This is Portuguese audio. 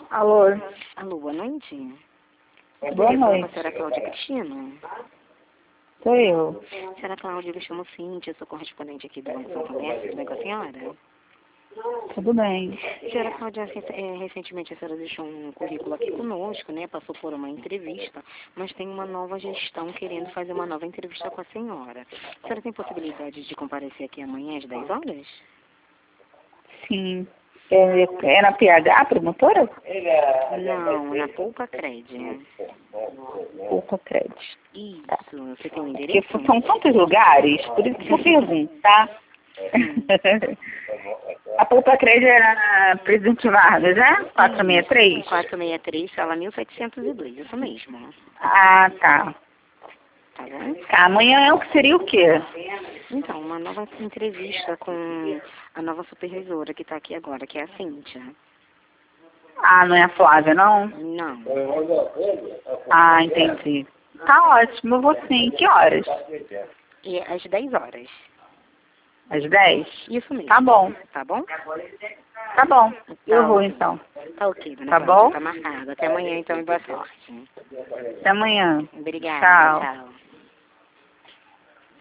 Alô? Alô, boa noite. Boa noite. A senhora Cláudia Cristina? Sou eu. Senhora Cláudia, eu me chamo Cíntia, sou correspondente aqui do Banco Santander, tudo bem com a senhora? Tudo bem. Senhora Cláudia, recentemente a senhora deixou um currículo aqui conosco, né? Passou por uma entrevista, mas tem uma nova gestão querendo fazer uma nova entrevista com a senhora. A senhora tem possibilidade de comparecer aqui amanhã às 10 horas? Sim. É na PH, promotora? Não, na Poupa Cred. Poupa Cred. Isso, Tá. você tem um Porque endereço? são tantos lugares, por isso que eu pergunto, tá? A Poupa Cred era na Presidente Vargas, né? 463? 463, sala 1702, isso mesmo. Ah, tá. Tá bom? Tá, amanhã é o que seria o quê? Então, uma nova entrevista com a nova supervisora que está aqui agora, que é a Cíntia. Ah, não é a Flávia, não? Não. Ah, entendi. Tá ótimo, eu vou sim. Que horas? E é às 10 horas. Às 10? Isso mesmo. Tá bom. Tá bom? Tá bom. Eu Tá vou ok. então. Tá ok, dona Tá Cláudia, bom? tá marcado. Até amanhã, então, e boa sorte. Até amanhã. Obrigada, Tchau. tchau.